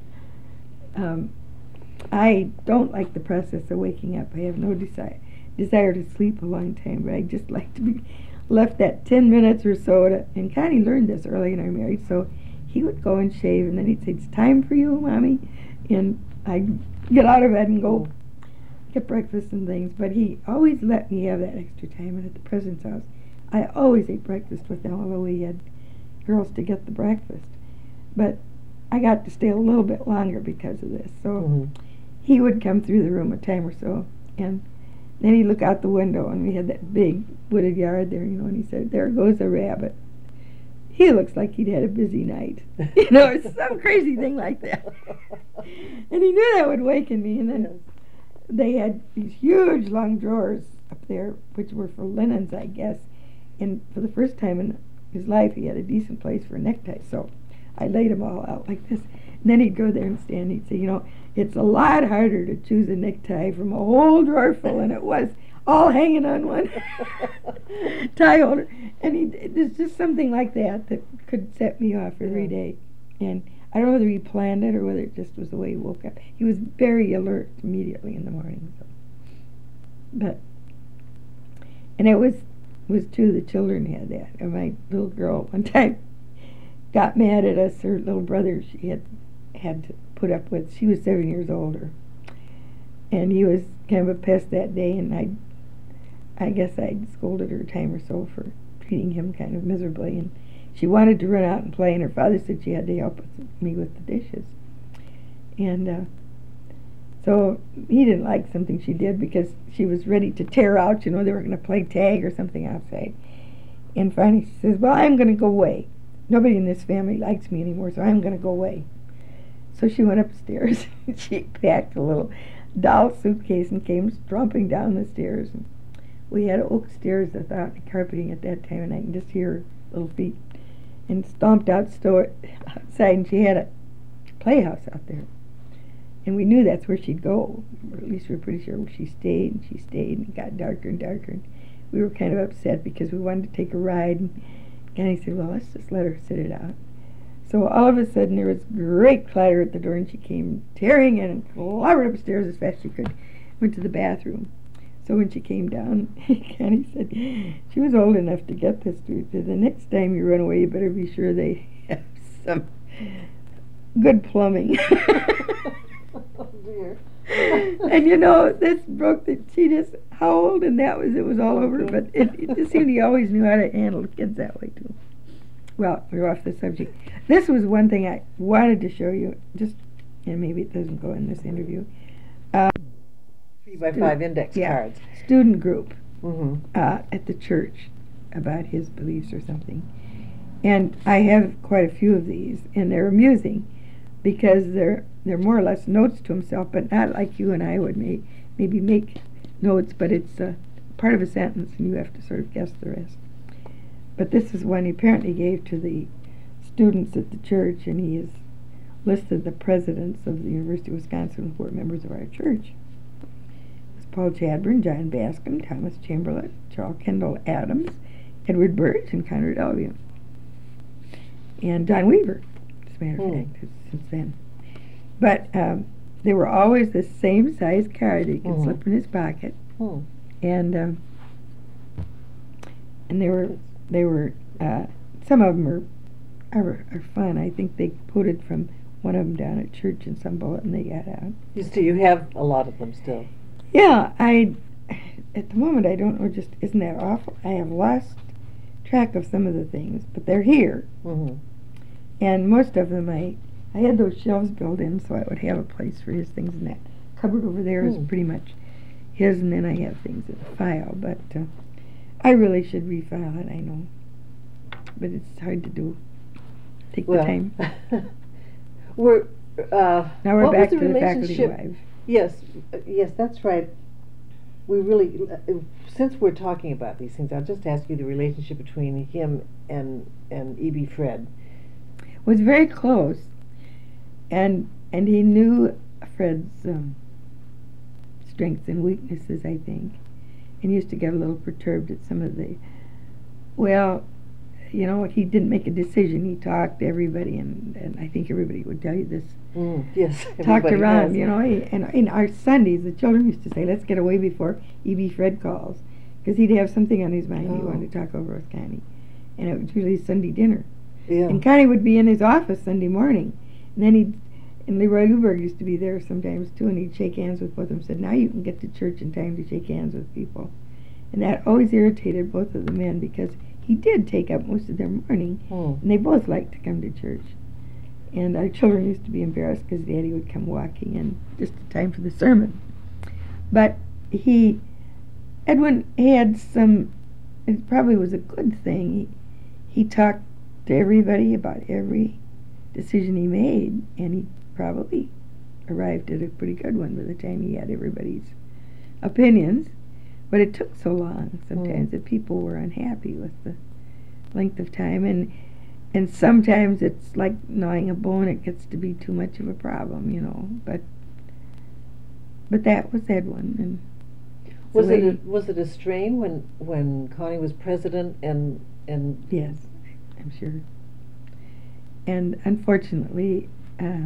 um, I don't like the process of waking up. I have no desire desire to sleep a long time, but I just like to be left that ten minutes or so. To, and Connie learned this early in our marriage, so he would go and shave, and then he'd say, "It's time for you, Mommy," and I'd get out of bed and go get breakfast and things. But he always let me have that extra time. And at the president's house, I always ate breakfast with them, although we had girls to get the breakfast. But I got to stay a little bit longer because of this. So Mhm. he would come through the room a time or so, and then he'd look out the window, and we had that big wooded yard there, you know, and he said, "There goes a rabbit. He looks like he'd had a busy night." You know, or some crazy thing like that. And he knew that would waken me, and then Yes. they had these huge long drawers up there, which were for linens, I guess. And for the first time in his life, he had a decent place for a necktie. So I laid them all out like this. And then he'd go there and stand. He'd say, "You know, it's a lot harder to choose a necktie from a whole drawer full," and it was all hanging on one tie holder. And he, there's just something like that that could set me off every Yeah. day. And I don't know whether he planned it or whether it just was the way he woke up. He was very alert immediately in the morning. So. But, and it was was true, the children had that. And my little girl one time got mad at us. Her little brother she had had to put up with. She was seven years older, and he was kind of a pest that day. And I, I guess I scolded her a time or so for treating him kind of miserably. And she wanted to run out and play, and her father said she had to help with, me with the dishes. And uh, so he didn't like something she did because she was ready to tear out. You know, they were going to play tag or something outside. And finally she says, well, I'm going to go away. Nobody in this family likes me anymore, so I'm going to go away. So she went upstairs. She packed a little doll suitcase and came stomping down the stairs. And we had oak stairs without carpeting at that time, and I can just hear her little feet. And stomped out sto- outside, and she had a playhouse out there. And we knew that's where she'd go, or at least we were pretty sure she stayed, and she stayed, and it got darker and darker. And we were kind of upset because we wanted to take a ride, and Connie said, well, let's just let her sit it out. So all of a sudden there was great clatter at the door, and she came tearing in and clobbered upstairs as fast as she could, went to the bathroom. So when she came down, Connie said she was old enough to get this to her. The next time you run away, you better be sure they have some good plumbing. Oh dear. And you know, this broke the, she just howled, and that was, it was all over. But it, it just seemed he always knew how to handle kids that way too. Well, we're off the subject. This was one thing I wanted to show you, just, and maybe it doesn't go in this interview. Uh, Three by five index yeah, cards. Student group Mm-hmm. uh, at the church about his beliefs or something. And I have quite a few of these, and they're amusing because they're they're more or less notes to himself, but not like you and I would make, maybe make notes, but it's uh, part of a sentence, and you have to sort of guess the rest. But this is one he apparently gave to the students at the church, and he has listed the presidents of the University of Wisconsin who were members of our church. It's Paul Chadbourne, John Bascom, Thomas Chamberlain, Charles Kendall Adams, Edward Burge, and Conrad Elvium. And John Weaver, as a matter of Hmm. fact, since then. But um, they were always the same size card that he could Mhm. slip in his pocket. Hmm. And um, and they were they were uh, some of them are, are are fun. I think they quoted from one of them down at church in some bulletin they got out. You still, you have a lot of them still. Yeah, I at the moment I don't know. Just isn't that awful? I have lost track of some of the things, but they're here, Mm-hmm. and most of them I I had those shelves built in so I would have a place for his things. And that cupboard over there is Hmm. pretty much his, and then I have things in a file. But uh, I really should refile it. I know, but it's hard to do. Take the Well, time. we're uh, Now we're what back was to the the faculty relationship? wives. Yes, uh, yes, that's right. We really, uh, since we're talking about these things, I'll just ask you the relationship between him and and E B. Fred. Was very close, and and he knew Fred's um, strengths and weaknesses, I think, and used to get a little perturbed at some of the. Well, you know, he didn't make a decision. He talked to everybody, and, and I think everybody would tell you this. Mm, yes, Talked everybody around, has. you know, he, and in our Sundays, the children used to say, "Let's get away before E B. Fred calls," because he'd have something on his mind he Oh. wanted to talk over with Connie, and it was really Sunday dinner. Yeah. And Connie would be in his office Sunday morning, and then he'd, and Leroy Luberg used to be there sometimes too, and he'd shake hands with both of them. Said, "Now you can get to church in time to shake hands with people," and that always irritated both of the men because he did take up most of their morning, Hmm. and they both liked to come to church. And our children used to be embarrassed because Daddy would come walking in just in time for the sermon. But he, Edwin had some, it probably was a good thing. He, he talked to everybody about every decision he made, and he probably arrived at a pretty good one by the time he had everybody's opinions. But it took so long sometimes Mm. that people were unhappy with the length of time, and and sometimes it's like gnawing a bone. It gets to be too much of a problem, you know. But but that was Edwin, and the Was way it a, was it a strain when when Connie was president and and yes, I'm sure. And unfortunately, uh,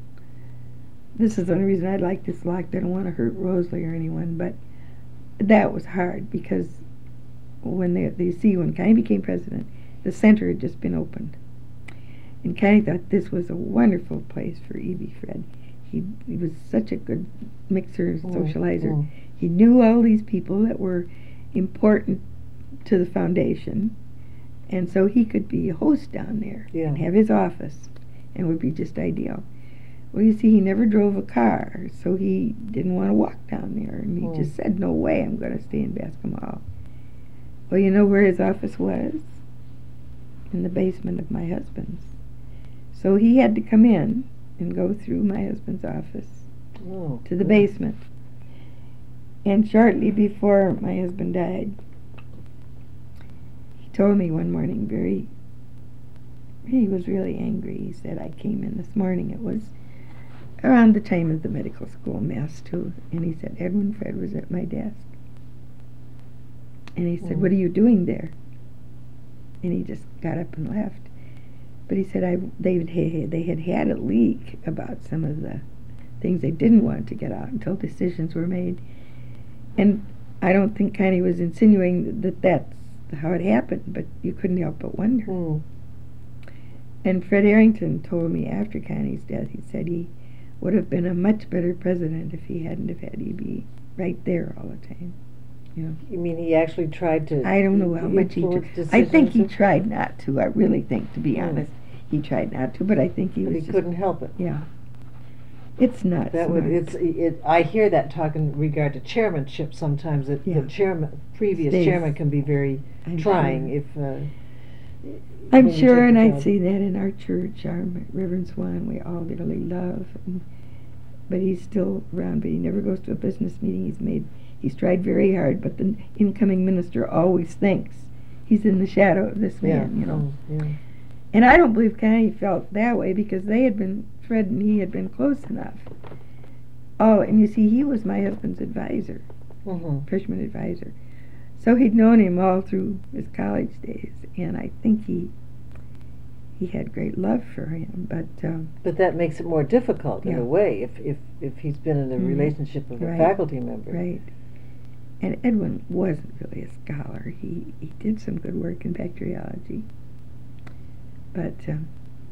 this is the only reason I like this locked. I don't want to hurt Rosalie or anyone, but that was hard because when they, they see when Connie became president, the center had just been opened. And Connie thought this was a wonderful place for E B. Fred. He, he was such a good mixer, Mm, socializer. mm. He knew all these people that were important to the foundation, and so he could be a host down there Yeah. and have his office, and would be just ideal. Well, you see, he never drove a car, so he didn't want to walk down there, and he Mm. just said, "No way, I'm going to stay in Bascom Hall." Well, you know where his office was? in the basement of my husband's. So he had to come in and go through my husband's office Oh, to the good. basement. And shortly before my husband died, he told me one morning, very, he was really angry. He said, I came in this morning. It was around the time of the medical school mass, too. And he said, Edwin Fred was at my desk. And he said, Mm. what are you doing there? And he just got up and left. But he said I they had, they had had a leak about some of the things they didn't want to get out until decisions were made. And I don't think Connie was insinuating that that's how it happened, but you couldn't help but wonder. Mm. And Fred Arrington told me after Connie's death, he said he would have been a much better president if he hadn't have had E B right there all the time. You know, You mean he actually tried to I don't know how much he influence tried. I think he decisions? tried not to. I really think, to be Mm. honest, he tried not to. But I think he But was he just, couldn't help it. yeah. It's not That smart. would, it's, it, I hear that talk in regard to chairmanship sometimes, that Yeah. the chairman, previous Stays. chairman can be very I'm trying sure. if, uh. I'm when you sure, take and the I job. see that in our church, our Reverend Swan, we all dearly love. And, but he's still around, but he never goes to a business meeting. He's made, he's tried very hard, but the incoming minister always thinks he's in the shadow of this Yeah, man, you know. mm, yeah. And I don't believe Connie felt that way because they had been, Fred and he had been close enough. Oh, and you see, he was my husband's advisor, Mhm. freshman advisor. So he'd known him all through his college days, and I think he he had great love for him. But um, But that makes it more difficult in Yeah. a way if, if, if he's been in a Mhm. relationship with a Right. faculty member. right, and Edwin wasn't really a scholar. He he did some good work in bacteriology, but um,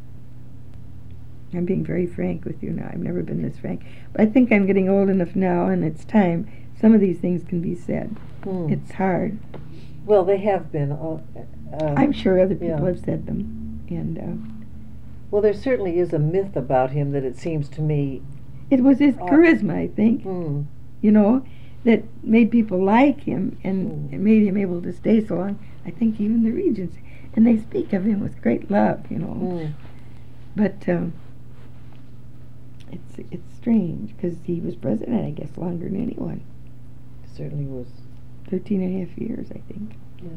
I'm being very frank with you now. I've never been this frank, but I think I'm getting old enough now, and it's time. Some of these things can be said. Hmm. It's hard. Well, they have been. Uh, uh, I'm sure other people yeah. have said them, and uh, Well, there certainly is a myth about him that it seems to me. it was his Uh, charisma, I think, Hmm. you know, that made people like him and Mm. it made him able to stay so long. I think even the Regents, and they speak of him with great love, you know. Hmm. But um, it's it's strange because he was president, I guess, longer than anyone. Certainly was. Thirteen and a half years, I think.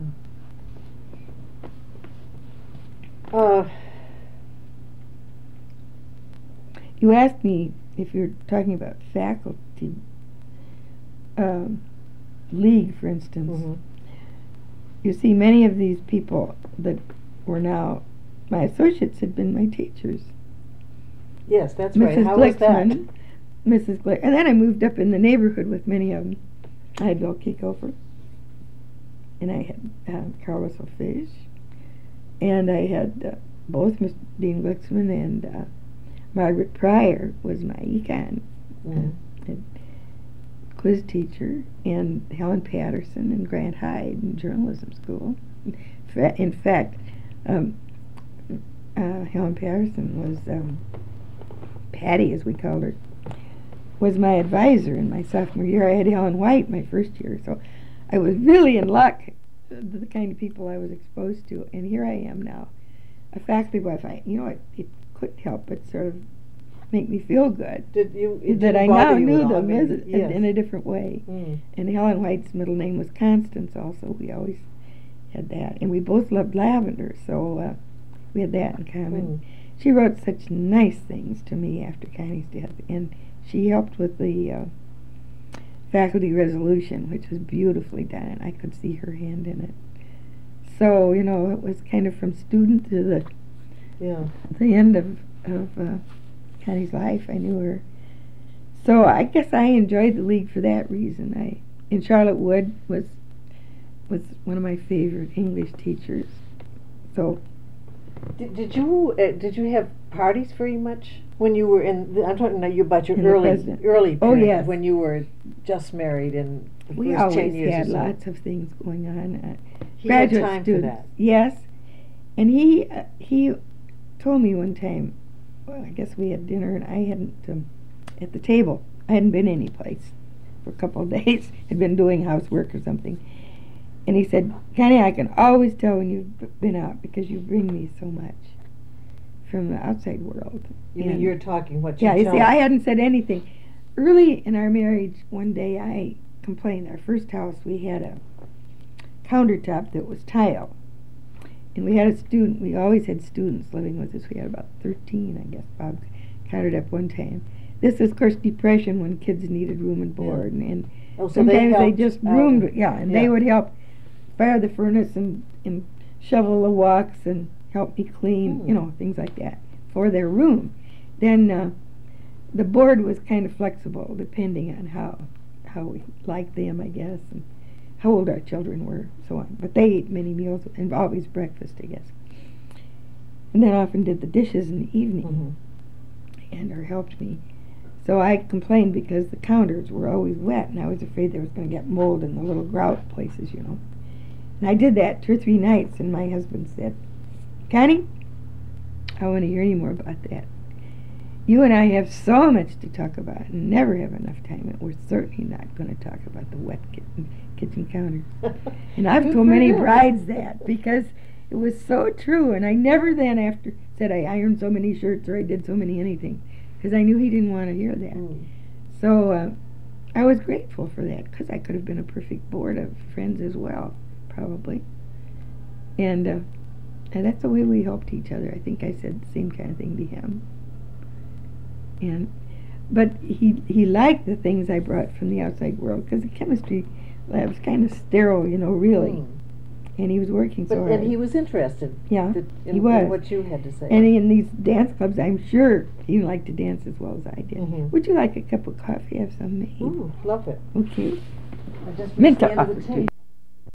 Yeah. Uh, You asked me if you're talking about faculty um, league, for instance. mhm. You see, many of these people that were now my associates had been my teachers. Yes, that's right. Missus How was that? Glicksman, Missus Glick, and then I moved up in the neighborhood with many of them. I had Bill Kiekofer, and I had uh, Carl Russell Fish, and I had uh, both Miss Dean Glicksman and uh, Margaret Pryor was my econ Mhm. uh, quiz teacher, and Helen Patterson and Grant Hyde in journalism school. Fa- In fact, um, uh, Helen Patterson was, um, Patty as we called her, was my advisor in my sophomore year. I had Helen White my first year, so I was really in luck, uh, the kind of people I was exposed to, and here I am now, a faculty wife. I, you know, it, it couldn't help but sort of make me feel good Did you? It that didn't I bother now you knew at all? I them mean, as a, yes. in, in a different way. Mm. And Helen White's middle name was Constance also. We always had that. And we both loved lavender, so uh, we had that in common. Mm. She wrote such nice things to me after Connie's death, and she helped with the uh, faculty resolution, which was beautifully done. I could see her hand in it. So, you know, it was kind of from student to the Yeah. the end of, of uh, Connie's life. I knew her. So I guess I enjoyed the league for that reason. I and Charlotte Wood was was one of my favorite English teachers. So Did, did you uh, did you have parties very much when you were in? The, I'm talking now you about your In the early president. early Oh, period yes. when you were just married and the we first always ten years had or so. lots of things going on. Uh, He had graduate time students, for that. yes. And he uh, he told me one time. Well, I guess we had dinner, and I hadn't um, at the table. I hadn't been any place for a couple of days. Had been doing housework or something. And he said, Connie, I can always tell when you've b- been out because you bring me so much from the outside world. You mean And- you're talking what you Yeah, you tell see, I hadn't said anything. Early in our marriage, one day I complained. Our first house, we had a countertop that was tile. And we had a student, we always had students living with us. We had about thirteen, I guess, Bob counted up one time. This was, of course, Depression when kids needed room and board. And, and Oh, so sometimes they, helped just out. roomed, yeah, and Yeah. they would help fire the furnace and, and shovel the walks and help me clean, Hmm. you know, things like that for their room. Then uh, the board was kind of flexible depending on how how we liked them, I guess, and how old our children were, so on. But they ate many meals and always breakfast, I guess. And then often did the dishes in the evening, Mhm. and or helped me. So I complained because the counters were always wet, and I was afraid there was going to get mold in the little grout places, you know. And I did that two or three nights, and my husband said, Connie, I don't want to hear any more about that. You and I have so much to talk about and never have enough time, and we're certainly not going to talk about the wet kitchen, kitchen counters. And I've Good told for many you. brides that because it was so true, and I never then after said I ironed so many shirts or I did so many anything, because I knew he didn't want to hear that. Mm. So uh, I was grateful for that, because I could have been a perfect board of friends as well, probably. And, uh, and that's the way we helped each other. I think I said the same kind of thing to him. And but he he liked the things I brought from the outside world, because the chemistry lab was kind of sterile, you know, really. Mm. And he was working But so then hard. he was interested Yeah, th- in, he was. in what you had to say. And in these dance clubs, I'm sure he liked to dance as well as I did. Mhm. Would you like a cup of coffee? Have some made. Ooh, love it. Okay. I just Meant reached the to end of the offer to tape.